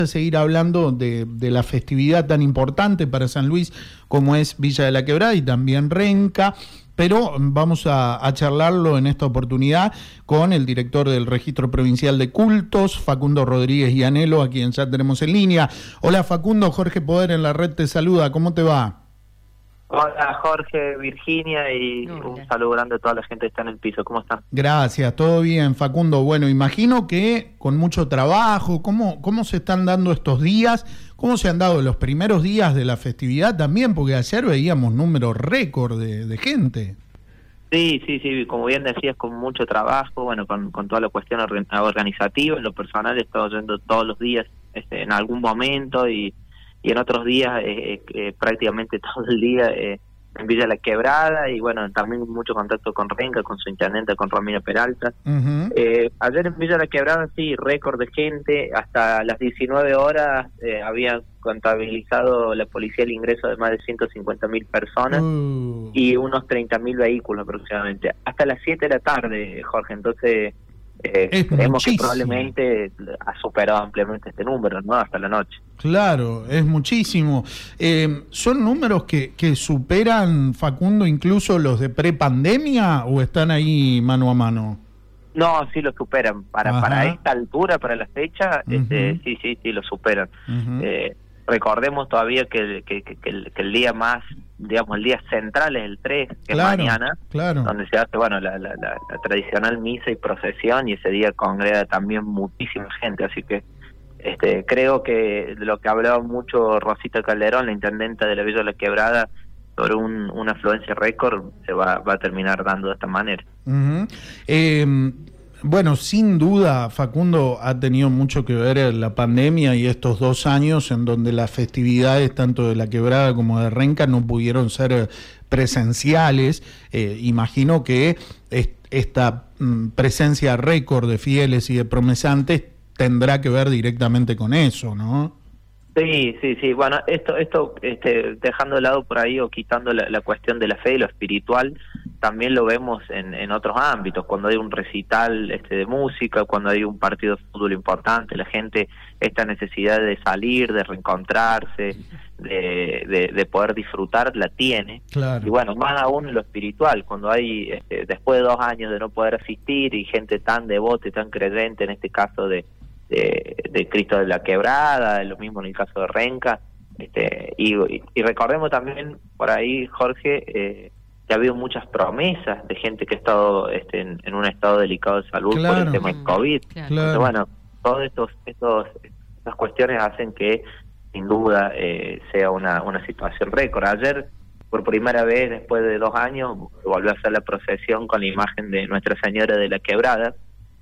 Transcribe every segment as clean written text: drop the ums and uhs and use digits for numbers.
a seguir hablando de la festividad tan importante para San Luis como es Villa de la Quebrada y también Renca, pero vamos a charlarlo en esta oportunidad con el director del Registro Provincial de Cultos, Facundo Rodríguez Llanelo, a quien ya tenemos en línea. Hola Facundo, Jorge Poder en la red te saluda, ¿cómo te va? Hola Jorge, Virginia y un saludo grande a toda la gente que está en el piso. ¿Cómo están? Gracias, todo bien Facundo. Bueno, imagino que con mucho trabajo, ¿cómo se están dando estos días? ¿Cómo se han dado los primeros días de la festividad también? Porque ayer veíamos números récord de gente. Sí, como bien decías, con mucho trabajo, bueno, con toda la cuestión organizativa. En lo personal he estado yendo todos los días en algún momento y en otros días prácticamente todo el día en Villa La Quebrada y bueno, también mucho contacto con Renca, con su intendente, con Romina Peralta. Ayer en Villa La Quebrada sí, récord de gente, hasta las 19 horas había contabilizado la policía el ingreso de más de 150.000 personas y unos 30.000 vehículos aproximadamente, hasta las 7 de la tarde, Jorge, entonces creemos que probablemente ha superado ampliamente este número, ¿no? Hasta la noche. Claro, es muchísimo. ¿Son números que superan, Facundo, incluso los de prepandemia o están ahí mano a mano? No, sí lo superan. Para esta altura, para la fecha, sí lo superan. Recordemos todavía que el día más, digamos, el día central es el 3, que es mañana, donde se hace, bueno, la tradicional misa y procesión, y ese día congrega también muchísima gente, así que creo que de lo que hablaba mucho Rosita Calderón, la intendenta de la Villa de la Quebrada, sobre una afluencia récord, se va a terminar dando de esta manera. Bueno, sin duda, Facundo, ha tenido mucho que ver la pandemia y estos 2 años en donde las festividades, tanto de la Quebrada como de Renca, no pudieron ser presenciales. Imagino que esta presencia récord de fieles y de promesantes tendrá que ver directamente con eso, ¿no? Sí. Bueno, esto dejando de lado por ahí o quitando la cuestión de la fe y lo espiritual, también lo vemos en otros ámbitos, cuando hay un recital de música, cuando hay un partido de fútbol importante, la gente, esta necesidad de salir, de reencontrarse, de poder disfrutar, la tiene. Claro. Y bueno, más aún en lo espiritual, cuando hay, después de 2 años de no poder asistir y gente tan devota y tan creyente, en este caso de Cristo de la Quebrada, lo mismo en el caso de Renca, y recordemos también por ahí, Jorge, que ha habido muchas promesas de gente que ha estado en un estado delicado de salud por el tema del COVID. Entonces, bueno, todas estas cuestiones hacen que sin duda sea una situación récord. Ayer, por primera vez después de 2 años, volvió a hacer la procesión con la imagen de Nuestra Señora de la Quebrada.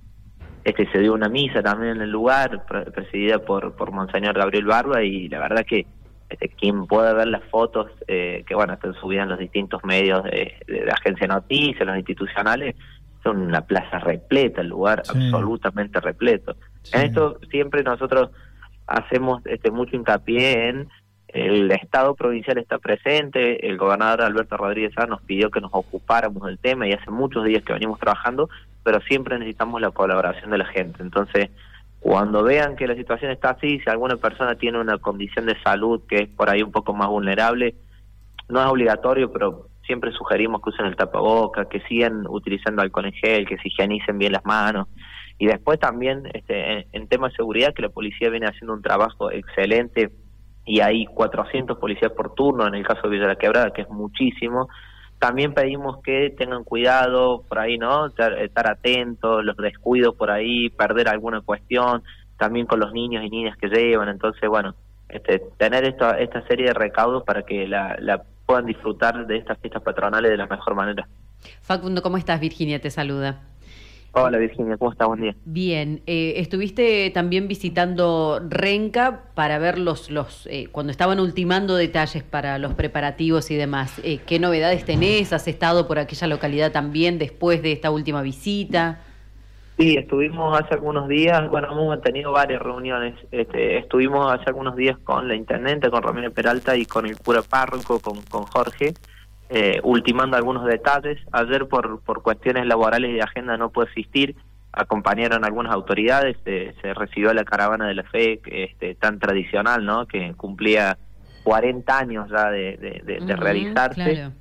Se dio una misa también en el lugar, presidida por Monseñor Gabriel Barba, y la verdad que quien pueda ver las fotos que bueno están subidas en los distintos medios de agencia de noticias, los institucionales, son una plaza repleta, el lugar absolutamente repleto. En esto siempre nosotros hacemos mucho hincapié en el Estado provincial está presente, el gobernador Alberto Rodríguez Sá nos pidió que nos ocupáramos del tema y hace muchos días que venimos trabajando, pero siempre necesitamos la colaboración de la gente. Entonces, cuando vean que la situación está así, si alguna persona tiene una condición de salud que es por ahí un poco más vulnerable, no es obligatorio, pero siempre sugerimos que usen el tapaboca, que sigan utilizando alcohol en gel, que se higienicen bien las manos. Y después también en temas de seguridad, que la policía viene haciendo un trabajo excelente y hay 400 policías por turno en el caso de Villa de la Quebrada, que es muchísimo. También pedimos que tengan cuidado por ahí, ¿no? Estar atentos, los descuidos por ahí, perder alguna cuestión, también con los niños y niñas que llevan. Entonces, bueno, tener esta serie de recaudos para que la puedan disfrutar de estas fiestas patronales de la mejor manera. Facundo, ¿cómo estás? Virginia te saluda. Hola Virginia, ¿cómo estás? Buen día. Bien, estuviste también visitando Renca para ver cuando estaban ultimando detalles para los preparativos y demás. ¿Qué novedades tenés? ¿Has estado por aquella localidad también después de esta última visita? Sí, estuvimos hace algunos días, bueno, hemos tenido varias reuniones. Estuvimos hace algunos días con la intendente, con Romina Peralta y con el cura párroco, con Jorge, ultimando algunos detalles. Ayer por cuestiones laborales y de agenda no pude asistir, acompañaron algunas autoridades, se recibió la caravana de la fe tan tradicional, ¿no? Que cumplía 40 años ya de realizarse. Claro.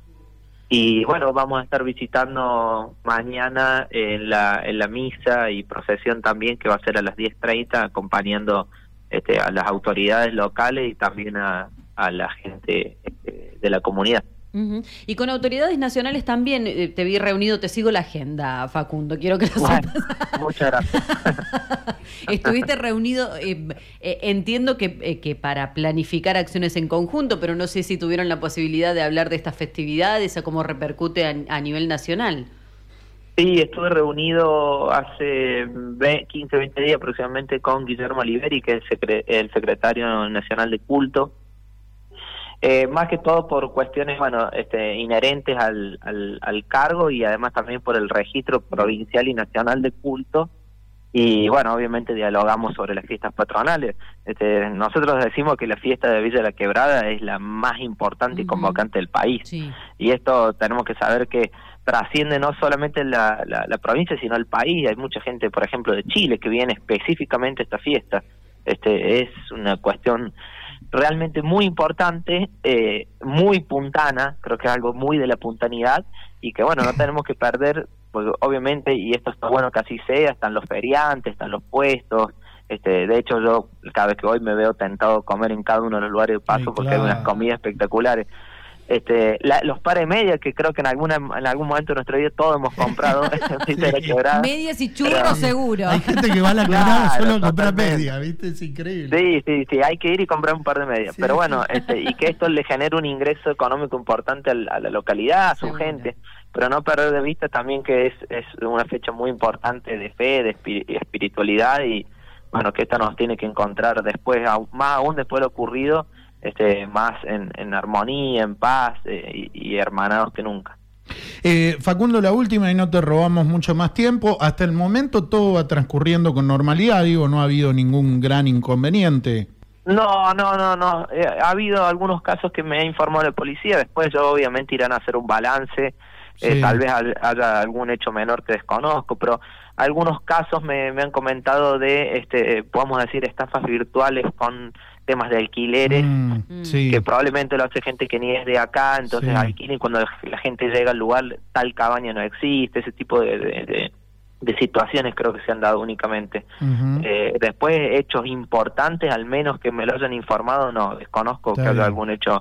Y bueno, vamos a estar visitando mañana en la misa y procesión también, que va a ser a las 10:30, acompañando a las autoridades locales y también a la gente de la comunidad. Y con autoridades nacionales también te vi reunido, te sigo la agenda, Facundo, quiero que lo sepas. Muchas gracias. Estuviste reunido, entiendo que para planificar acciones en conjunto, pero no sé si tuvieron la posibilidad de hablar de estas festividades, a cómo repercute a nivel nacional. Sí, estuve reunido hace 15, 20 días aproximadamente con Guillermo Oliveri, que es el secretario nacional de culto. Más que todo por cuestiones inherentes al cargo, y además también por el registro provincial y nacional de culto. Y bueno, obviamente dialogamos sobre las fiestas patronales. Nosotros decimos que la fiesta de Villa de la Quebrada es la más importante y convocante del país. Sí. Y esto tenemos que saber que trasciende no solamente la provincia, sino el país. Hay mucha gente, por ejemplo, de Chile, que viene específicamente a esta fiesta. Es una cuestión realmente muy importante, muy puntana, creo que es algo muy de la puntanidad, y que bueno, no tenemos que perder, porque obviamente, y esto está bueno que así sea, están los feriantes, están los puestos. De hecho, yo cada vez que voy me veo tentado a comer en cada uno de los lugares de paso, porque hay unas comidas espectaculares. Los pares medias, que creo que en algún momento de nuestra vida todos hemos comprado. Medias y churros seguro. Hay gente que va a la Quebrada solo a comprar medias, ¿viste? Es increíble. Sí, hay que ir y comprar un par de medias. Sí. Pero bueno, y que esto le genere un ingreso económico importante a la localidad, a su gente. Pero no perder de vista también que es una fecha muy importante de fe, de espiritualidad, y bueno, que esta nos tiene que encontrar después, más aún después de lo ocurrido, más en armonía, en paz, y hermanados que nunca. Facundo, la última, y no te robamos mucho más tiempo. Hasta el momento todo va transcurriendo con normalidad, no ha habido ningún gran inconveniente. No. Ha habido algunos casos que me ha informado la policía. Después yo obviamente irán a hacer un balance. Sí. Tal vez haya algún hecho menor que desconozco, pero algunos casos me han comentado de, podemos decir, estafas virtuales con temas de alquileres, sí, que probablemente lo hace gente que ni es de acá, entonces sí, alquilen, cuando la gente llega al lugar, tal cabaña no existe, ese tipo de situaciones creo que se han dado únicamente. Después, hechos importantes, al menos que me lo hayan informado, no, desconozco que haya algún hecho,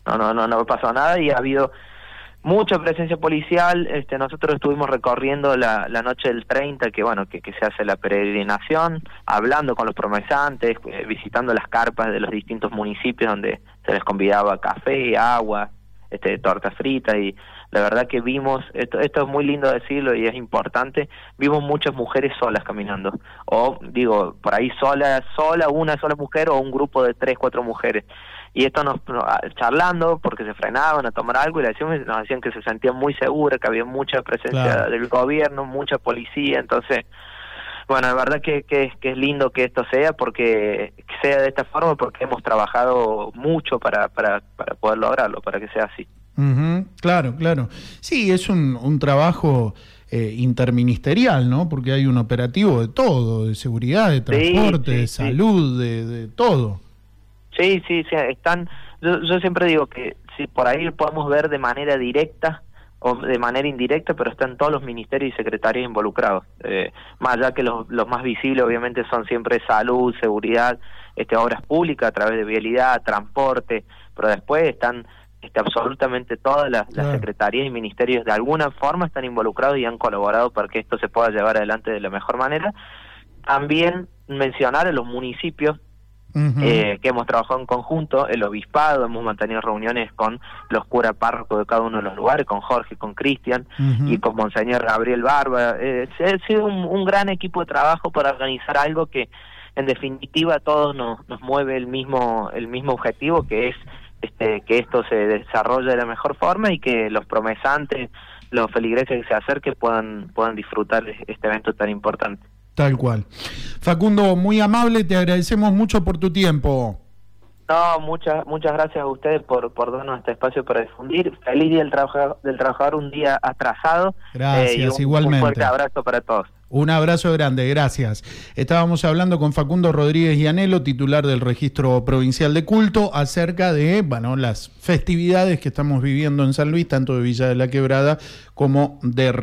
no pasó nada, y ha habido mucha presencia policial. Nosotros estuvimos recorriendo la noche del 30, que bueno, que se hace la peregrinación, hablando con los promesantes, visitando las carpas de los distintos municipios donde se les convidaba café, agua, tortas fritas, y la verdad que vimos, esto es muy lindo decirlo y es importante, vimos muchas mujeres solas caminando, o digo, por ahí una sola mujer o un grupo de 3, 4 mujeres. Y esto charlando, porque se frenaban a tomar algo, y nos decían que se sentían muy seguras, que había mucha presencia del gobierno, mucha policía. Entonces, bueno, la verdad que es lindo que esto sea, porque sea de esta forma, porque hemos trabajado mucho para poder lograrlo, para que sea así. Claro. Sí, es un trabajo interministerial, ¿no? Porque hay un operativo de todo, de seguridad, de transporte, de salud, de todo. Sí, están. Yo siempre digo que si por ahí podemos ver de manera directa o de manera indirecta, pero están todos los ministerios y secretarios involucrados. Más allá que los más visibles, obviamente, son siempre salud, seguridad, obras públicas a través de vialidad, transporte, pero después están absolutamente todas las secretarías y ministerios de alguna forma están involucrados y han colaborado para que esto se pueda llevar adelante de la mejor manera. También mencionar a los municipios, que hemos trabajado en conjunto, el obispado, hemos mantenido reuniones con los curas párrocos de cada uno de los lugares, con Jorge, con Cristian y con Monseñor Gabriel Barba. Ha sido un gran equipo de trabajo para organizar algo que en definitiva a todos nos mueve el mismo objetivo, que es que esto se desarrolle de la mejor forma y que los promesantes, los feligreses que se acerquen puedan disfrutar este evento tan importante. Tal cual. Facundo, muy amable, te agradecemos mucho por tu tiempo. No, muchas gracias a ustedes por darnos este espacio para difundir. Feliz Día del Trabajador, un día atrasado. Gracias, igualmente. Un fuerte abrazo para todos. Un abrazo grande, gracias. Estábamos hablando con Facundo Rodríguez Llanelo, titular del Registro Provincial de Culto, acerca de las festividades que estamos viviendo en San Luis, tanto de Villa de la Quebrada como de